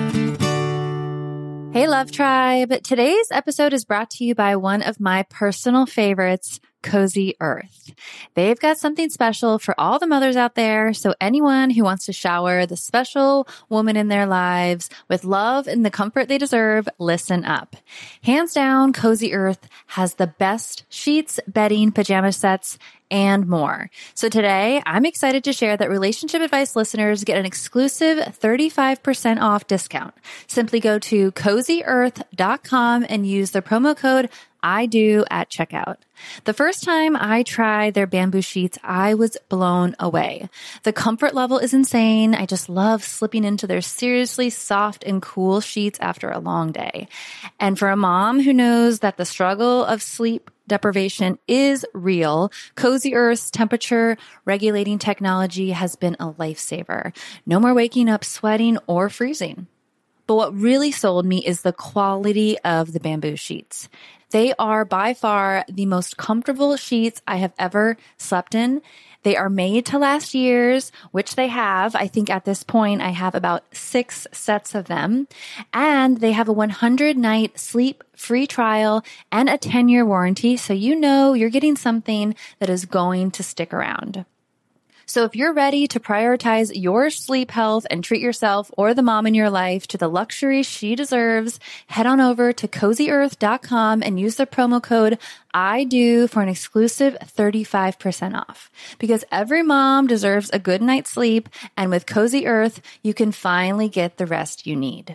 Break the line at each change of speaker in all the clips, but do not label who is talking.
Hey, Love Tribe. Today's episode is brought to you by one of my personal favorites, Cozy Earth. They've got something special for all the mothers out there. So anyone who wants to shower the special woman in their lives with love and the comfort they deserve, listen up. Hands down, Cozy Earth has the best sheets, bedding, pajama sets, and more. So today, I'm excited to share that Relationship Advice listeners get an exclusive 35% off discount. Simply go to CozyEarth.com and use the promo code I do at checkout. The first time I tried their bamboo sheets, I was blown away. The comfort level is insane. I just love slipping into their seriously soft and cool sheets after a long day. And for a mom who knows that the struggle of sleep deprivation is real, Cozy Earth's temperature regulating technology has been a lifesaver. No more waking up sweating or freezing. But what really sold me is the quality of the bamboo sheets. They are by far the most comfortable sheets I have ever slept in. They are made to last years, which they have. I think at this point, I have about 6 sets of them. And they have a 100-night sleep-free trial and a 10-year warranty. So you know you're getting something that is going to stick around. So if you're ready to prioritize your sleep health and treat yourself or the mom in your life to the luxury she deserves, head on over to CozyEarth.com and use the promo code I do for an exclusive 35% off. Because every mom deserves a good night's sleep, and with Cozy Earth, you can finally get the rest you need.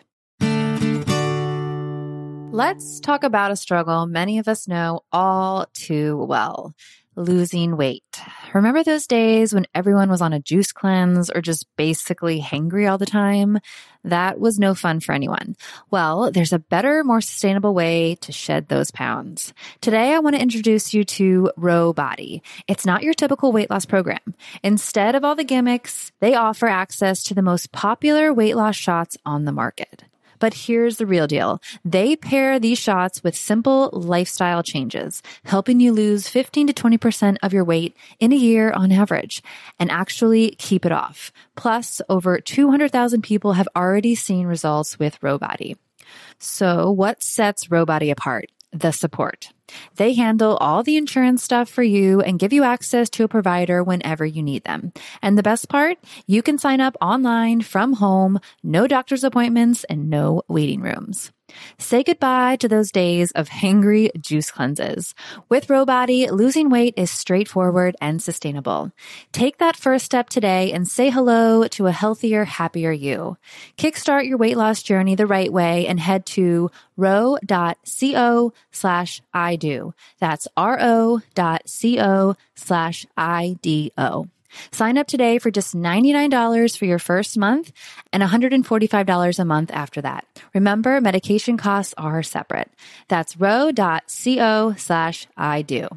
Let's talk about a struggle many of us know all too well. Losing weight. Remember those days when everyone was on a juice cleanse or just basically hangry all the time? That was no fun for anyone. Well, there's a better, more sustainable way to shed those pounds. Today, I want to introduce you to Ro Body. It's not your typical weight loss program. Instead of all the gimmicks, they offer access to the most popular weight loss shots on the market. But here's the real deal. They pair these shots with simple lifestyle changes, helping you lose 15 to 20% of your weight in a year on average, and actually keep it off. Plus, over 200,000 people have already seen results with Ro Body. So what sets Ro Body apart? The support. They handle all the insurance stuff for you and give you access to a provider whenever you need them. And the best part, you can sign up online from home, no doctor's appointments, and no waiting rooms. Say goodbye to those days of hangry juice cleanses. With Ro Body, losing weight is straightforward and sustainable. Take that first step today and say hello to a healthier, happier you. Kickstart your weight loss journey the right way and head to ro.co/IDO. That's ro.co/IDO. Sign up today for just $99 for your first month and $145 a month after that. Remember, medication costs are separate. That's ro.co/IDO.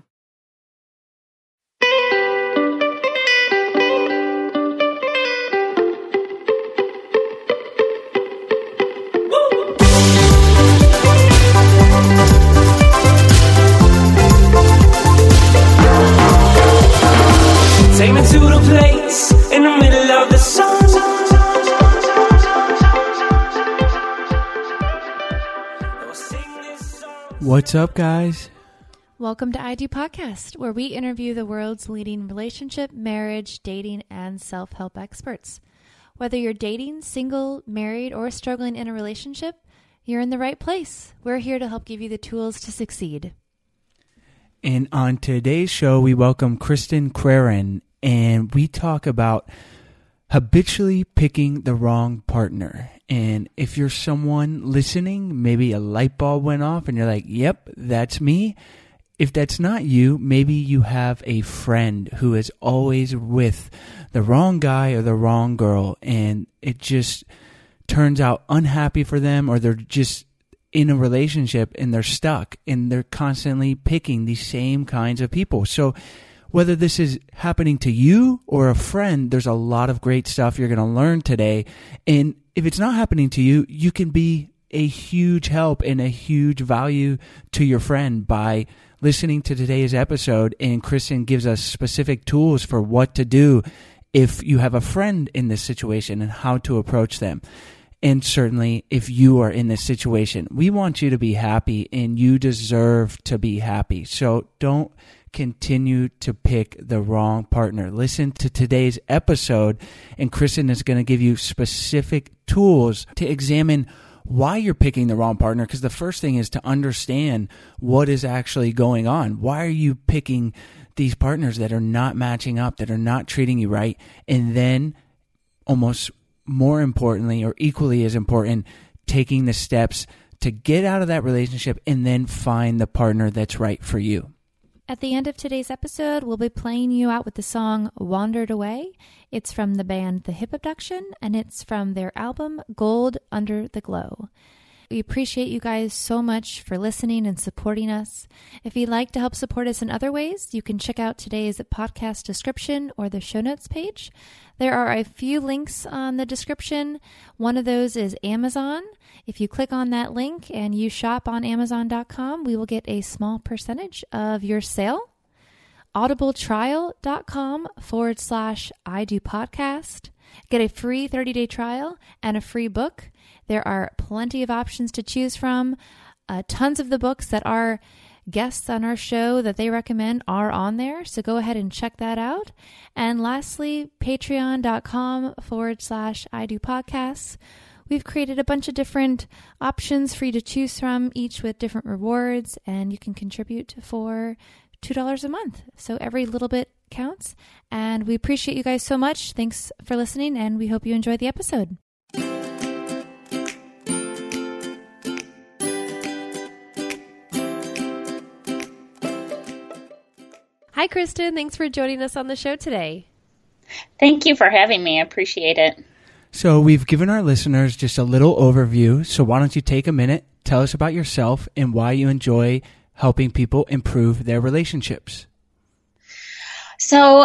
Take me to the place in the middle of the sun.
What's up, guys?
Welcome to I Do Podcast, where we interview the world's leading relationship, marriage, dating, and self-help experts. Whether you're dating, single, married, or struggling in a relationship, you're in the right place. We're here to help give you the tools to succeed.
And on today's show, we welcome Kristen Craren, and we talk about habitually picking the wrong partner. And if you're someone listening, maybe a light bulb went off and you're like, yep, that's me. If that's not you, maybe you have a friend who is always with the wrong guy or the wrong girl, and it just turns out unhappy for them, or they're just in a relationship and they're stuck and they're constantly picking these same kinds of people. So whether this is happening to you or a friend, there's a lot of great stuff you're going to learn today. And if it's not happening to you, you can be a huge help and a huge value to your friend by listening to today's episode. And Kristen gives us specific tools for what to do if you have a friend in this situation and how to approach them. And certainly if you are in this situation, we want you to be happy and you deserve to be happy. So don't continue to pick the wrong partner. Listen to today's episode, and Kristen is going to give you specific tools to examine why you're picking the wrong partner, because the first thing is to understand what is actually going on. Why are you picking these partners that are not matching up, that are not treating you right? And then, almost more importantly, or equally as important, taking the steps to get out of that relationship and then find the partner that's right for you.
At the end of today's episode, we'll be playing you out with the song Wandered Away. It's from the band The Hip Abduction, and it's from their album Gold Under the Glow. We appreciate you guys so much for listening and supporting us. If you'd like to help support us in other ways, you can check out today's podcast description or the show notes page. There are a few links on the description. One of those is Amazon. If you click on that link and you shop on Amazon.com, we will get a small percentage of your sale. audibletrial.com/I-do-podcast. Get a free 30-day trial and a free book. There are plenty of options to choose from. Tons of the books that our guests on our show that they recommend are on there. So go ahead and check that out. And lastly, patreon.com/I-do-podcasts. We've created a bunch of different options for you to choose from, each with different rewards, and you can contribute for $2 a month. So every little bit counts. And we appreciate you guys so much. Thanks for listening, and we hope you enjoy the episode. Hi, Kristen. Thanks for joining us on the show today.
Thank you for having me. I appreciate it.
So we've given our listeners just a little overview. So why don't you take a minute, tell us about yourself and why you enjoy helping people improve their relationships.
So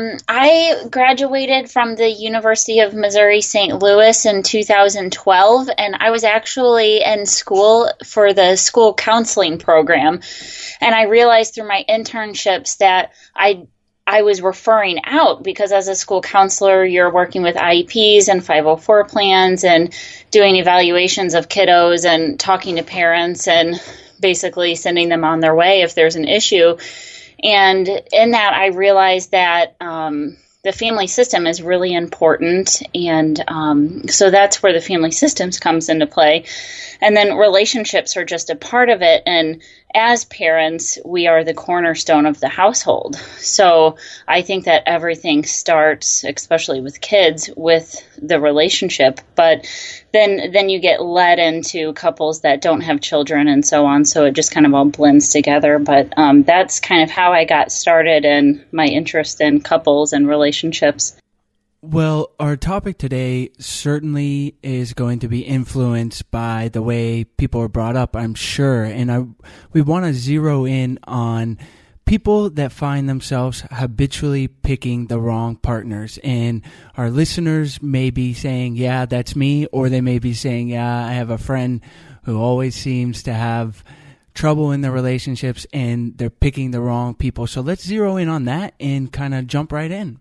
I graduated from the University of Missouri St. Louis in 2012, and I was actually in school for the school counseling program. And I realized through my internships that I was referring out, because as a school counselor, you're working with IEPs and 504 plans and doing evaluations of kiddos and talking to parents and basically sending them on their way if there's an issue. And in that, I realized that the family system is really important. And so that's where the family systems comes into play. And then relationships are just a part of it. And as parents, we are the cornerstone of the household. So I think that everything starts, especially with kids, with the relationship. But then you get led into couples that don't have children and so on. So it just kind of all blends together. But that's kind of how I got started in my interest in couples and relationships.
Well, our topic today certainly is going to be influenced by the way people are brought up, I'm sure. And we want to zero in on people that find themselves habitually picking the wrong partners. And our listeners may be saying, yeah, that's me. Or they may be saying, yeah, I have a friend who always seems to have trouble in their relationships and they're picking the wrong people. So let's zero in on that and kind of jump right in.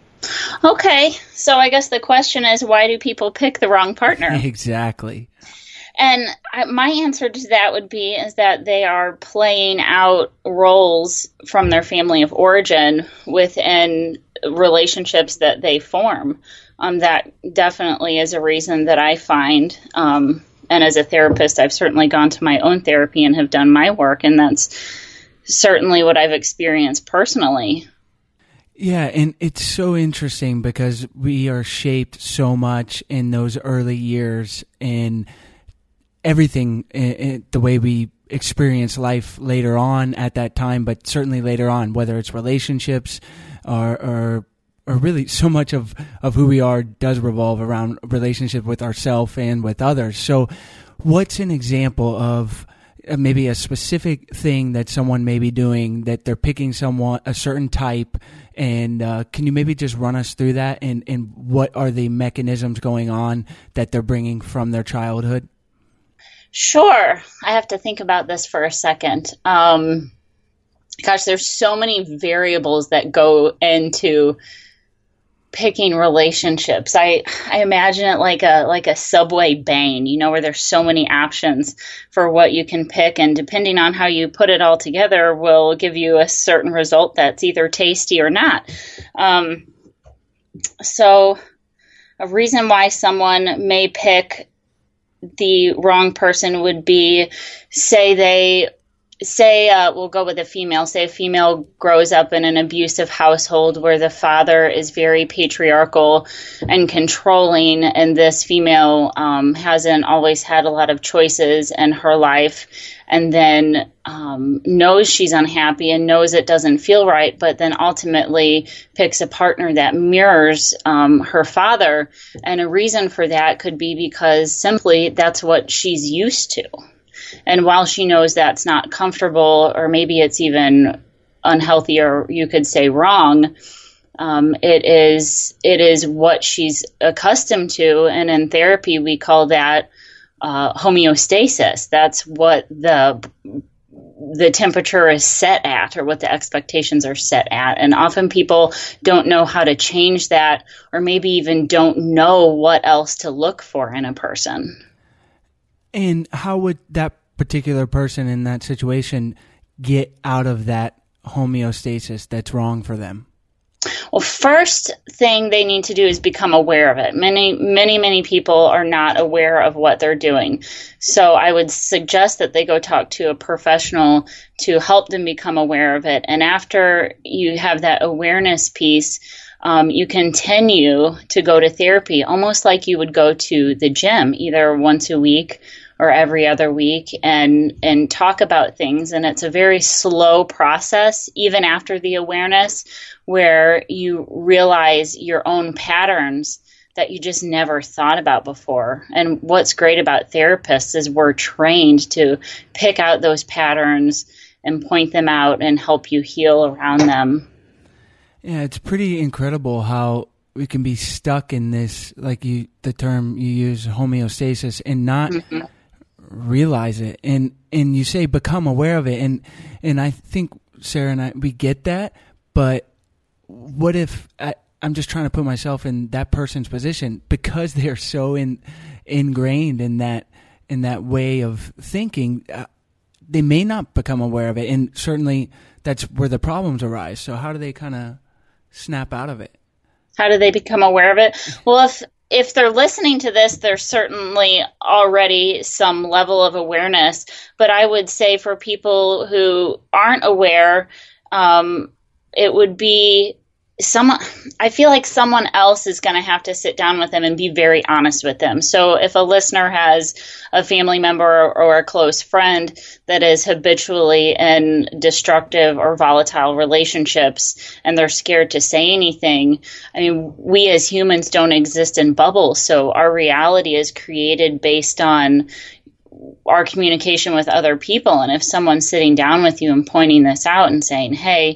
Okay, so I guess the question is, why do people pick the wrong partner?
Exactly.
And my answer to that would be is that they are playing out roles from their family of origin within relationships that they form. That definitely is a reason that I find. And as a therapist, I've certainly gone to my own therapy and have done my work, and that's certainly what I've experienced personally.
Yeah, and it's so interesting because we are shaped so much in those early years and everything, the way we experience life later on at that time, but certainly later on, whether it's relationships or really so much of who we are does revolve around relationship with ourselves and with others. So what's an example of maybe a specific thing that someone may be doing that they're picking someone, a certain type, and can you maybe just run us through that and what are the mechanisms going on that they're bringing from their childhood?
Sure. I have to think about this for a second. Gosh, there's so many variables that go into picking relationships. I imagine it like a Subway Bane, where there's so many options for what you can pick, and depending on how you put it all together will give you a certain result that's either tasty or not. So a reason why someone may pick the wrong person would be, we'll go with a female. Say a female grows up in an abusive household where the father is very patriarchal and controlling, and this female hasn't always had a lot of choices in her life, and then knows she's unhappy and knows it doesn't feel right, but then ultimately picks a partner that mirrors her father. And a reason for that could be because simply that's what she's used to. And while she knows that's not comfortable, or maybe it's even unhealthy, or you could say wrong, it is what she's accustomed to. And in therapy, we call that homeostasis. That's what the temperature is set at, or what the expectations are set at. And often people don't know how to change that, or maybe even don't know what else to look for in a person.
And how would that particular person in that situation get out of that homeostasis that's wrong for them?
Well, first thing they need to do is become aware of it. Many people are not aware of what they're doing. So I would suggest that they go talk to a professional to help them become aware of it. And after you have that awareness piece, you continue to go to therapy, almost like you would go to the gym, either once a week or every other week, and talk about things. And it's a very slow process, even after the awareness, where you realize your own patterns that you just never thought about before. And what's great about therapists is we're trained to pick out those patterns and point them out and help you heal around them.
Yeah, it's pretty incredible how we can be stuck in this, like the term you use, homeostasis, and not realize it. And you say become aware of it. And I think Sarah and I, we get that, but what if I'm just trying to put myself in that person's position, because they're so ingrained in that way of thinking, they may not become aware of it. And certainly that's where the problems arise. So how do they kind of snap out of it?
How do they become aware of it? Well, if they're listening to this, there's certainly already some level of awareness. But I would say for people who aren't aware, it would be I feel like someone else is going to have to sit down with them and be very honest with them. So if a listener has a family member or a close friend that is habitually in destructive or volatile relationships, and they're scared to say anything, I mean, we as humans don't exist in bubbles. So our reality is created based on our communication with other people. And if someone's sitting down with you and pointing this out and saying, hey,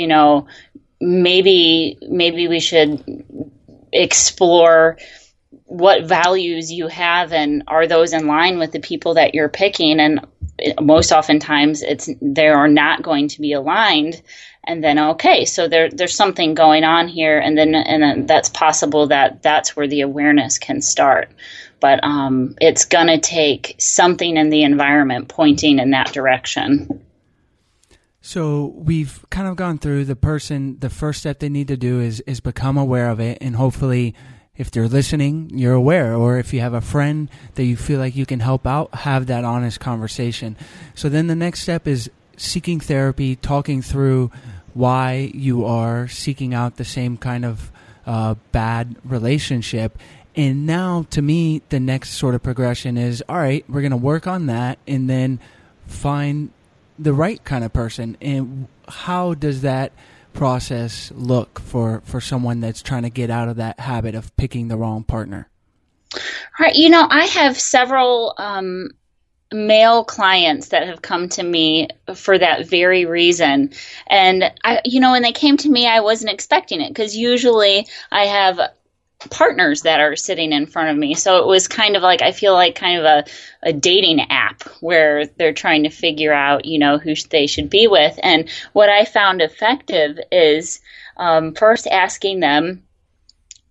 maybe we should explore what values you have, and are those in line with the people that you're picking? And most oftentimes they are not going to be aligned. And then, okay, so there's something going on here. And then that's possible that's where the awareness can start. But it's going to take something in the environment pointing in that direction.
So we've kind of gone through the first step they need to do is become aware of it. And hopefully if they're listening, you're aware. Or if you have a friend that you feel like you can help out, have that honest conversation. So then the next step is seeking therapy, talking through why you are seeking out the same kind of bad relationship. And now, to me, the next sort of progression is, all right, we're going to work on that and then find the right kind of person. And how does that process look for someone that's trying to get out of that habit of picking the wrong partner?
Right. I have several male clients that have come to me for that very reason. And when they came to me, I wasn't expecting it, because usually I have partners that are sitting in front of me. So it was kind of like, I feel like kind of a dating app where they're trying to figure out, who they should be with. And what I found effective is first asking them,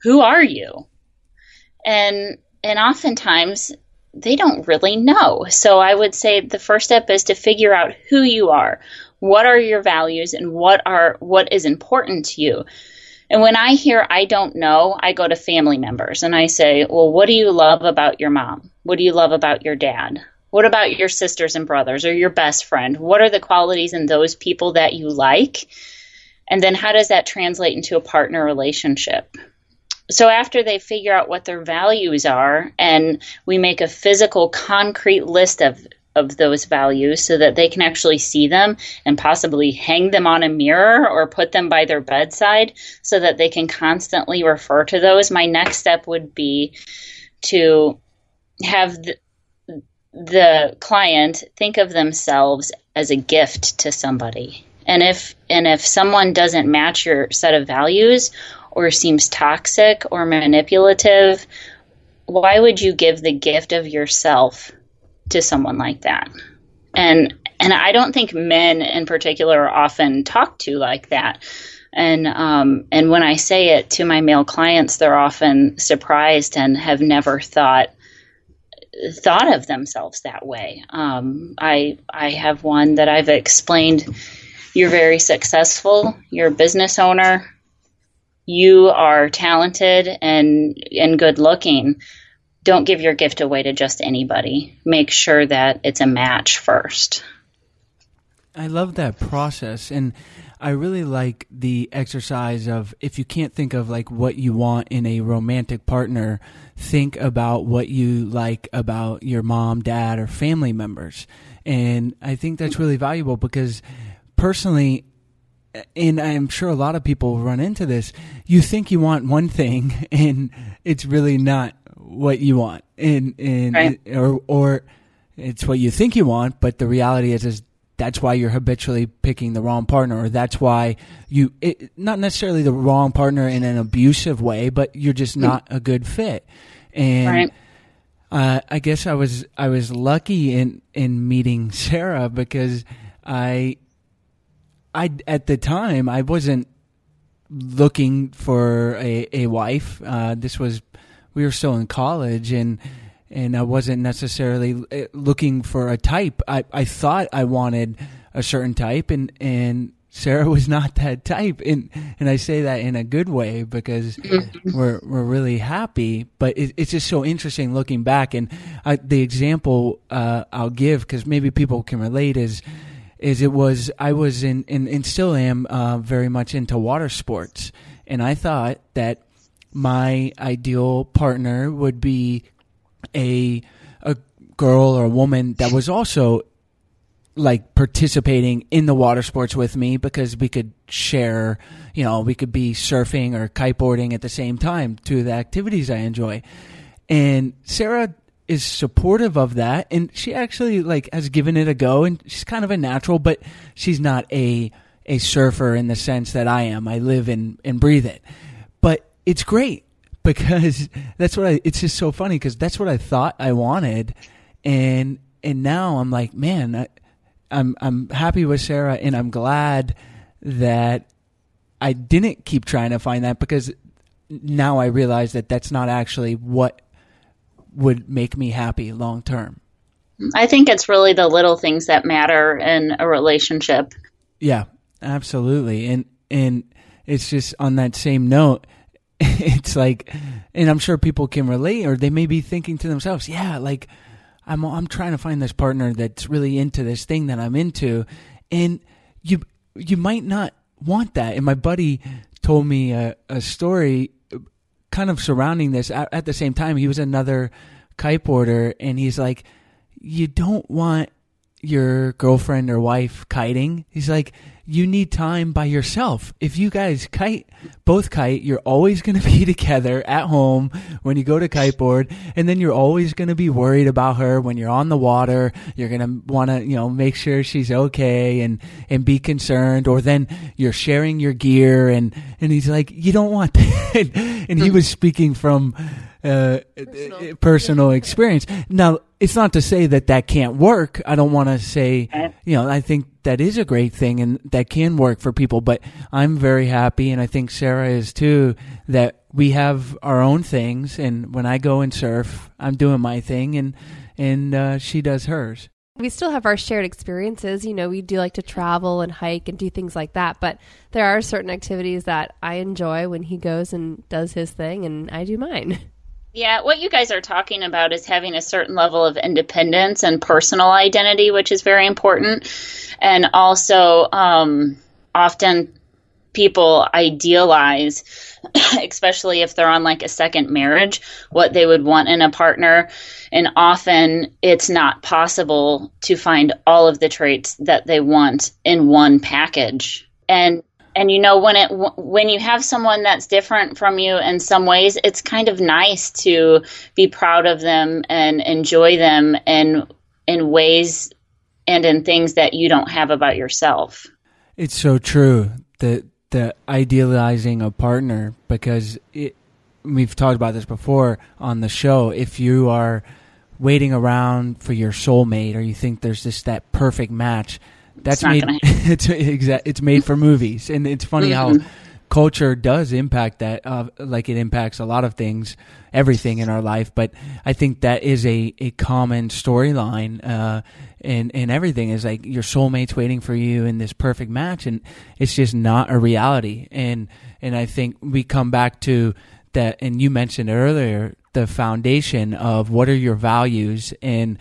who are you? And oftentimes they don't really know. So I would say the first step is to figure out who you are. What are your values and what is important to you? And when I hear I don't know, I go to family members and I say, well, what do you love about your mom? What do you love about your dad? What about your sisters and brothers or your best friend? What are the qualities in those people that you like? And then how does that translate into a partner relationship? So after they figure out what their values are, and we make a physical, concrete list of those values so that they can actually see them and possibly hang them on a mirror or put them by their bedside so that they can constantly refer to those, my next step would be to have the client think of themselves as a gift to somebody. And if someone doesn't match your set of values or seems toxic or manipulative, why would you give the gift of yourself to someone like that? And I don't think men in particular are often talked to like that. And when I say it to my male clients, they're often surprised and have never thought of themselves that way. I have one that I've explained. You're very successful. You're a business owner. You are talented and good looking. Don't give your gift away to just anybody. Make sure that it's a match first.
I love that process. And I really like the exercise of, if you can't think of like what you want in a romantic partner, think about what you like about your mom, dad, or family members. And I think that's really valuable because personally, and I'm sure a lot of people run into this, you think you want one thing and it's really not what you want. Right. Or it's what you think you want, but the reality is that's why you're habitually picking the wrong partner, or that's why not necessarily the wrong partner in an abusive way, but you're just not a good fit. And I guess I was lucky in meeting Sarah because I at the time I wasn't looking for a wife. We were still in college, and I wasn't necessarily looking for a type. I thought I wanted a certain type, and Sarah was not that type. And I say that in a good way because we're really happy. But it's just so interesting looking back. And the example I'll give, because maybe people can relate, is I was in and still am very much into water sports, and I thought that my ideal partner would be a girl or a woman that was also like participating in the water sports with me, because we could share, we could be surfing or kiteboarding at the same time, two of the activities I enjoy. And Sarah is supportive of that, and she actually has given it a go, and she's kind of a natural, but she's not a surfer in the sense that I am. I live and breathe it. But it's great because it's just so funny because that's what I thought I wanted. And now I'm like, man, I'm happy with Sarah, and I'm glad that I didn't keep trying to find that, because now I realize that that's not actually what would make me happy long term.
I think it's really the little things that matter in a relationship.
Yeah, absolutely. And it's just on that same note, it's like, and I'm sure people can relate, or they may be thinking to themselves, yeah, like I'm trying to find this partner that's really into this thing that I'm into, and you might not want that. And my buddy told me a story kind of surrounding this. At the same time, he was another kiteboarder, and he's like, you don't want your girlfriend or wife kiting. He's like, you need time by yourself. If you guys both kite, you're always going to be together at home when you go to kiteboard, and then you're always going to be worried about her when you're on the water. You're going to want to, make sure she's okay and be concerned, or then you're sharing your gear, and he's like, you don't want that. And he was speaking from personal experience. Now, it's not to say that can't work. I don't want to say, I think that is a great thing and that can work for people, but I'm very happy, and I think Sarah is too, that we have our own things, and when I go and surf, I'm doing my thing, and she does hers.
We still have our shared experiences. You know, we do like to travel and hike and do things like that, but there are certain activities that I enjoy when he goes and does his thing and I do mine.
Yeah, what you guys are talking about is having a certain level of independence and personal identity, which is very important. And also, often people idealize, especially if they're on like a second marriage, what they would want in a partner. And often it's not possible to find all of the traits that they want in one package. And you know, when you have someone that's different from you in some ways, it's kind of nice to be proud of them and enjoy them in ways and in things that you don't have about yourself.
It's so true. The idealizing a partner, because we've talked about this before on the show. If you are waiting around for your soulmate, or you think there's that perfect match, that's made. It's made for movies, and it's funny how culture does impact that. Like it impacts a lot of things, everything in our life. But I think that is a common storyline. And everything is like your soulmate's waiting for you in this perfect match, and it's just not a reality. And I think we come back to that, and you mentioned earlier, the foundation of what are your values, and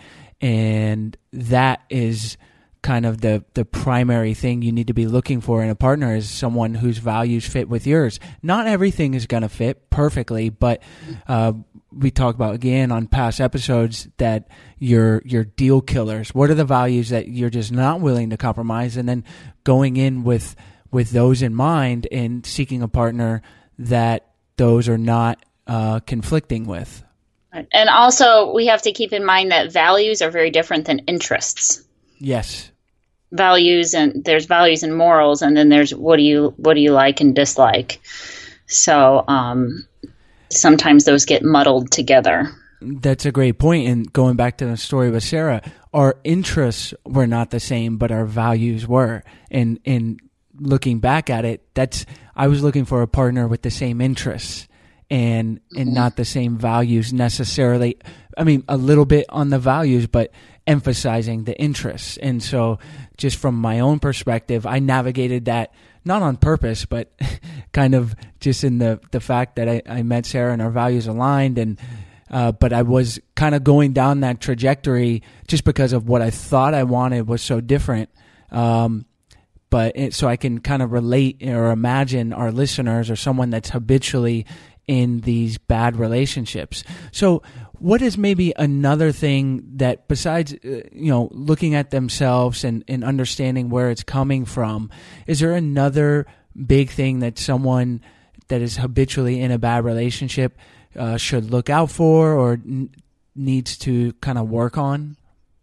that is kind of the primary thing you need to be looking for in a partner, is someone whose values fit with yours. Not everything is going to fit perfectly, but we talk about again on past episodes that your deal killers. What are the values that you're just not willing to compromise? And then going in with those in mind and seeking a partner that those are not conflicting with.
And also we have to keep in mind that values are very different than interests.
Yes.
Values, and there's values and morals, and then there's what do you like and dislike. So sometimes those get muddled together.
That's a great point. And going back to the story with Sarah, our interests were not the same, but our values were. And looking back at it, I was looking for a partner with the same interests and not the same values necessarily. I mean, a little bit on the values, but emphasizing the interests. And so just from my own perspective, I navigated that not on purpose, but kind of just in the fact that I met Sarah and our values aligned. And but I was kind of going down that trajectory just because of what I thought I wanted was so different. So I can kind of relate or imagine our listeners or someone that's habitually in these bad relationships. So what is maybe another thing that besides, looking at themselves and understanding where it's coming from, is there another big thing that someone that is habitually in a bad relationship should look out for or needs to kind of work on?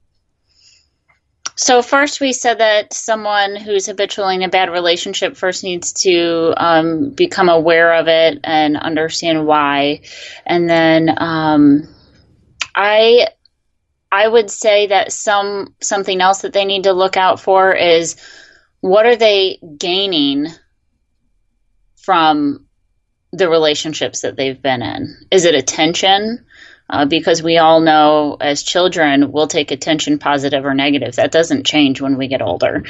So first we said that someone who's habitually in a bad relationship first needs to become aware of it and understand why. And then I would say that something else that they need to look out for is, what are they gaining from the relationships that they've been in? Is it attention? Because we all know as children, we'll take attention, positive or negative. That doesn't change when we get older.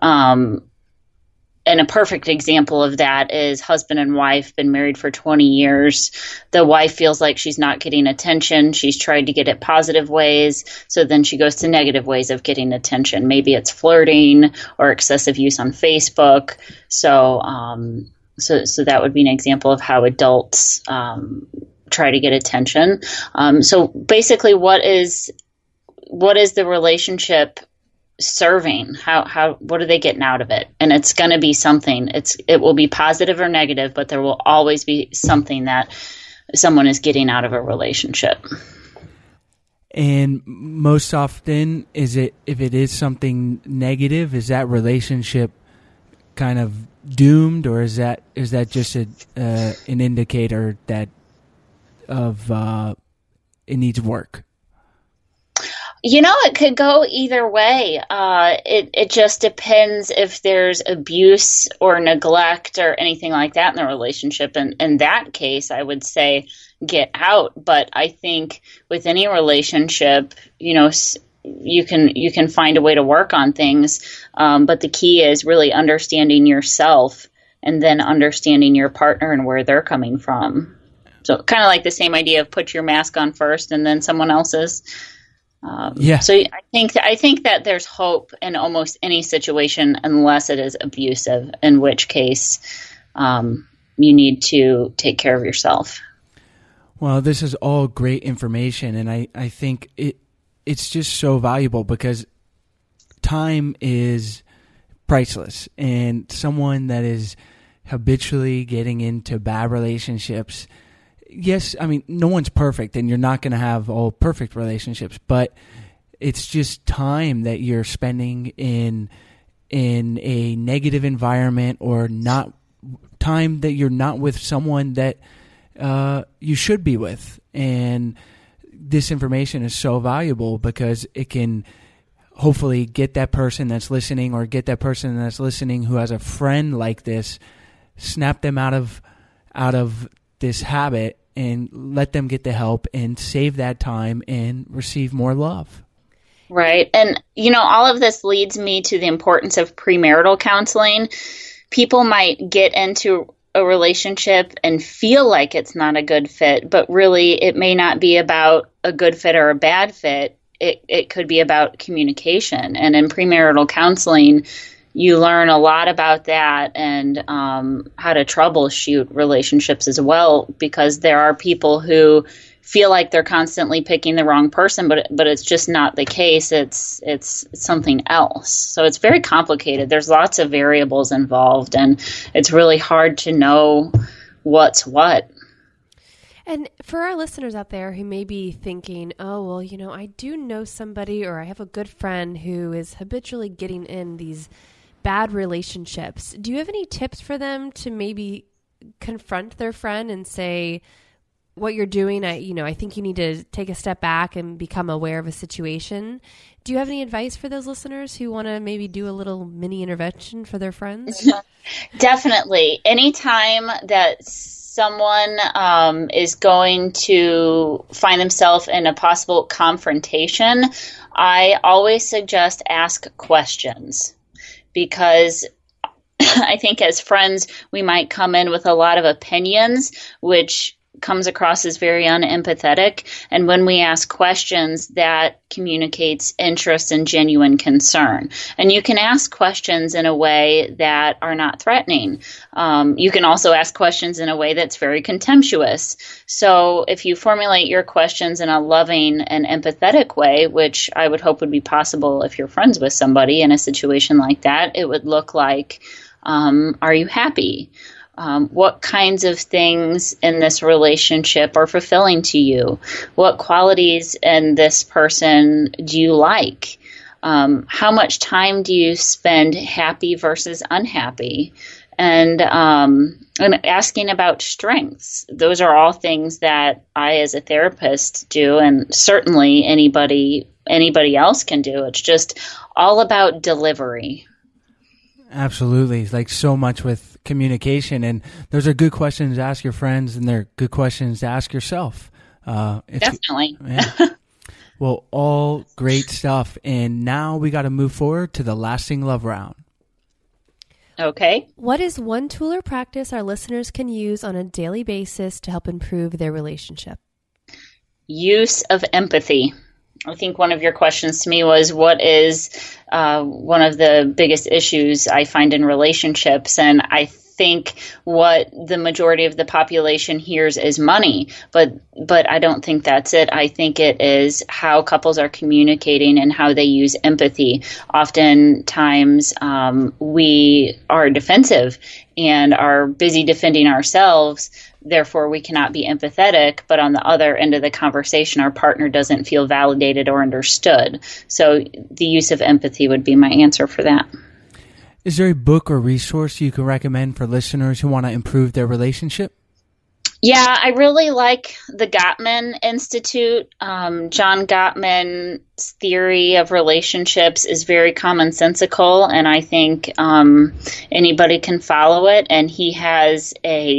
And a perfect example of that is husband and wife, been married for 20 years. The wife feels like she's not getting attention. She's tried to get it positive ways. So then she goes to negative ways of getting attention. Maybe it's flirting or excessive use on Facebook. So that would be an example of how adults try to get attention. So basically, what is the relationship serving? What are they getting out of it? And it's going to be something. It will be positive or negative, but there will always be something that someone is getting out of a relationship.
And most often, if it is something negative, is that relationship kind of doomed, or is that just an indicator that of it needs work?
It could go either way. It just depends if there's abuse or neglect or anything like that in the relationship. And in that case, I would say get out. But I think with any relationship, you can find a way to work on things. But the key is really understanding yourself and then understanding your partner and where they're coming from. So kind of like the same idea of put your mask on first and then someone else's. So I think that there's hope in almost any situation unless it is abusive, in which case you need to take care of yourself.
Well, this is all great information, and I think it's just so valuable because time is priceless, and someone that is habitually getting into bad relationships, yes, I mean, no one's perfect, and you're not going to have all perfect relationships, but it's just time that you're spending in a negative environment, or not time that you're not with someone that you should be with. And this information is so valuable because it can hopefully get that person that's listening, or get that person that's listening who has a friend like this, snap them out of this habit and let them get the help and save that time and receive more love.
Right. And, all of this leads me to the importance of premarital counseling. People might get into a relationship and feel like it's not a good fit, but really it may not be about a good fit or a bad fit. It could be about communication. And in premarital counseling, you learn a lot about that and how to troubleshoot relationships as well, because there are people who feel like they're constantly picking the wrong person, but it's just not the case. It's something else. So it's very complicated. There's lots of variables involved, and it's really hard to know what's what.
And for our listeners out there who may be thinking, oh, well, I do know somebody, or I have a good friend who is habitually getting in these bad relationships. Do you have any tips for them to maybe confront their friend and say, what you're doing, I think you need to take a step back and become aware of a situation? Do you have any advice for those listeners who want to maybe do a little mini intervention for their friends?
Definitely. Anytime that someone is going to find themselves in a possible confrontation, I always suggest ask questions. Because I think as friends, we might come in with a lot of opinions, which comes across as very unempathetic. And when we ask questions, that communicates interest and genuine concern. And you can ask questions in a way that are not threatening. You can also ask questions in a way that's very contemptuous. So if you formulate your questions in a loving and empathetic way, which I would hope would be possible if you're friends with somebody in a situation like that, it would look like, are you happy? What kinds of things in this relationship are fulfilling to you? What qualities in this person do you like? How much time do you spend happy versus unhappy? And asking about strengths. Those are all things that I, as a therapist, do, and certainly anybody else can do. It's just all about delivery.
Absolutely. Like so much with communication, and those are good questions to ask your friends, and they're good questions to ask yourself.
Definitely.
Well, all great stuff. And now we got to move forward to the lasting love round.
Okay.
What is one tool or practice our listeners can use on a daily basis to help improve their relationship?
Use of empathy. I think one of your questions to me was, what is one of the biggest issues I find in relationships? And I think what the majority of the population hears is money, but I don't think that's it. I think it is how couples are communicating and how they use empathy. Oftentimes, we are defensive and are busy defending ourselves. Therefore, we cannot be empathetic, but on the other end of the conversation, our partner doesn't feel validated or understood. So the use of empathy would be my answer for that.
Is there a book or resource you can recommend for listeners who want to improve their relationship?
Yeah, I really like the Gottman Institute. John Gottman's theory of relationships is very commonsensical, and I think anybody can follow it. And he has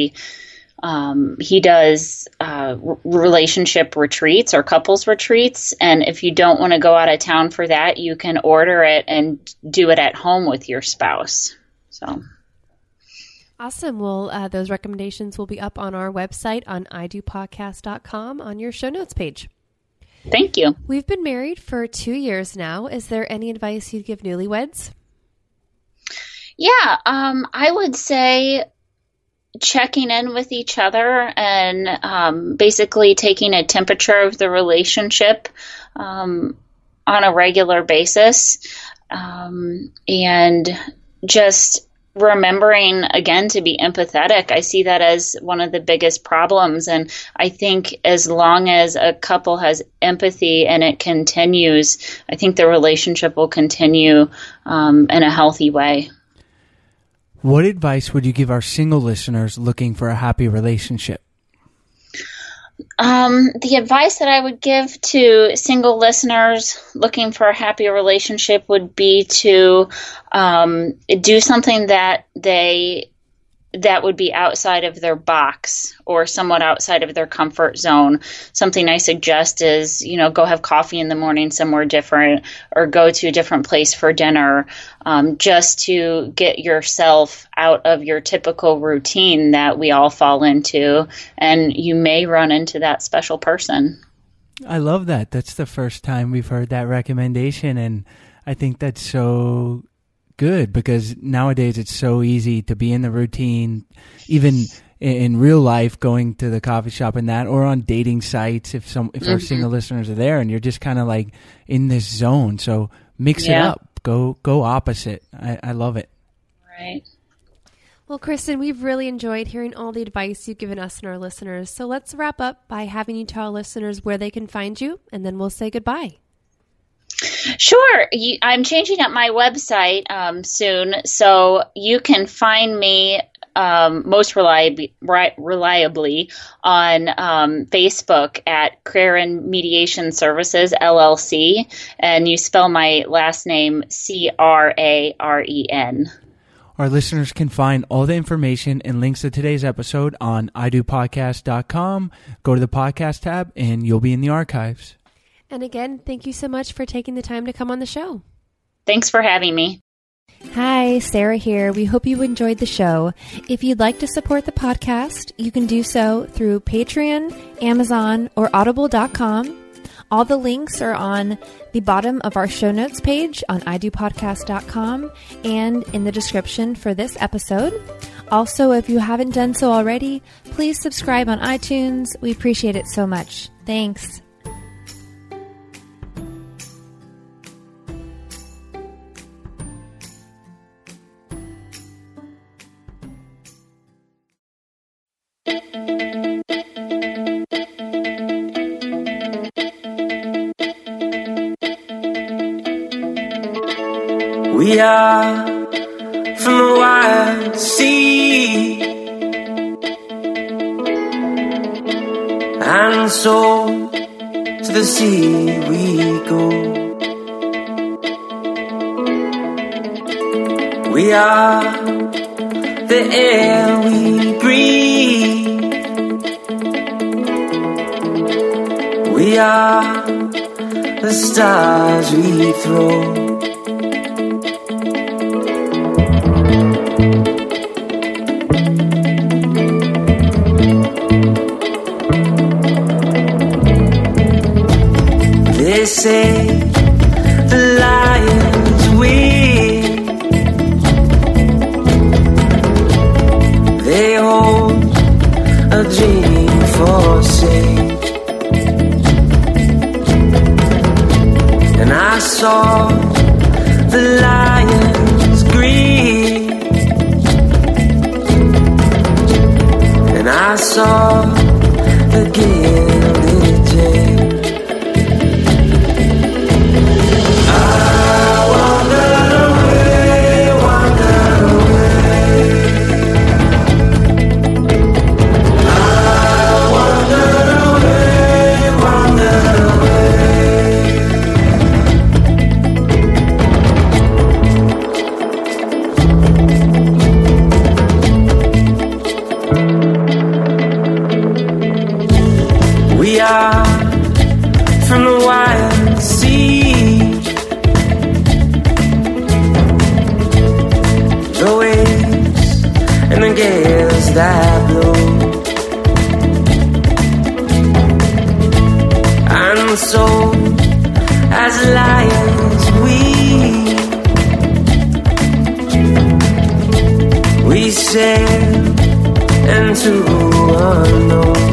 he does relationship retreats or couples retreats. And if you don't want to go out of town for that, you can order it and do it at home with your spouse. So.
Awesome. Well, those recommendations will be up on our website on idopodcast.com on your show notes page.
Thank you.
We've been married for 2 years now. Is there any advice you'd give newlyweds?
Yeah, I would say checking in with each other and basically taking a temperature of the relationship on a regular basis, and just remembering again to be empathetic. I see that as one of the biggest problems, and I think as long as a couple has empathy and it continues, I think the relationship will continue in a healthy way.
What advice would you give our single listeners looking for a happy relationship?
The advice that I would give to single listeners looking for a happy relationship would be to do something that would be outside of their box or somewhat outside of their comfort zone. Something I suggest is, go have coffee in the morning somewhere different or go to a different place for dinner, just to get yourself out of your typical routine that we all fall into. And you may run into that special person.
I love that. That's the first time we've heard that recommendation. And I think that's so good because nowadays it's so easy to be in the routine, even in real life, going to the coffee shop and that, or on dating sites if our single listeners are there, and you're just kind of like in this zone. So mix it up, go opposite. I love it.
Right.
Well, Kristen, we've really enjoyed hearing all the advice you've given us and our listeners. So let's wrap up by having you tell listeners where they can find you, and then we'll say goodbye.
Sure. I'm changing up my website soon, so you can find me most reliably on Facebook at Craren Mediation Services, LLC, and you spell my last name Craren.
Our listeners can find all the information and links to today's episode on idopodcast.com. Go to the podcast tab, and you'll be in the archives.
And again, thank you so much for taking the time to come on the show.
Thanks for having me.
Hi, Sarah here. We hope you enjoyed the show. If you'd like to support the podcast, you can do so through Patreon, Amazon, or Audible.com. All the links are on the bottom of our show notes page on idopodcast.com and in the description for this episode. Also, if you haven't done so already, please subscribe on iTunes. We appreciate it so much. Thanks.
We are from the wild sea, and so to the sea we go. We are the air we breathe. We are the stars we throw. They say the lions win. They hold a dream for sage. And I saw the lions grin. And I saw the gilded jade. I tableau. And so, as lions, we sail into unknown.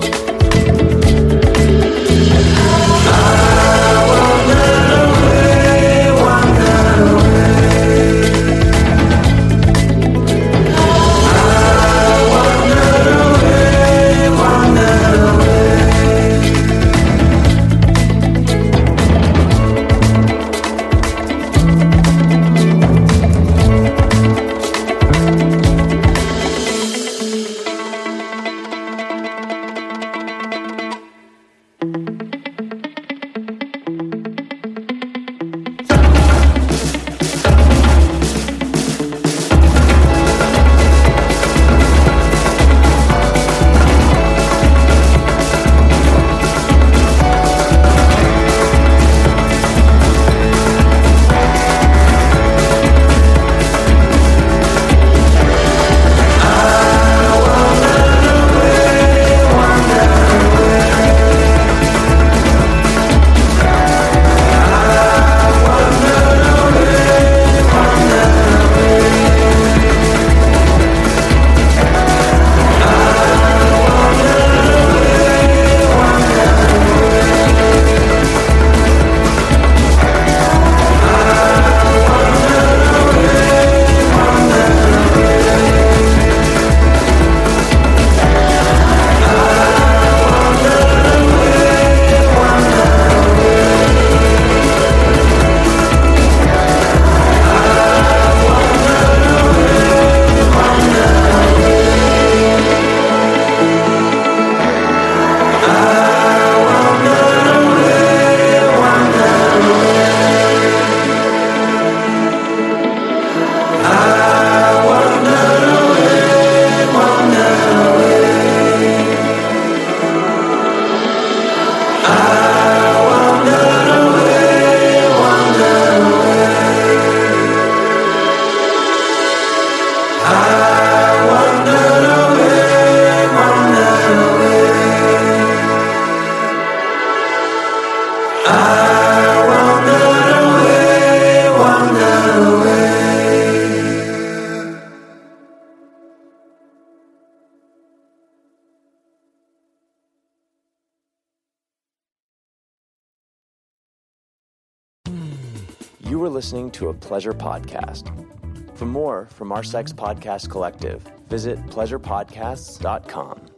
You were listening to a Pleasure Podcast. For more from our Sex Podcast Collective, visit pleasurepodcasts.com.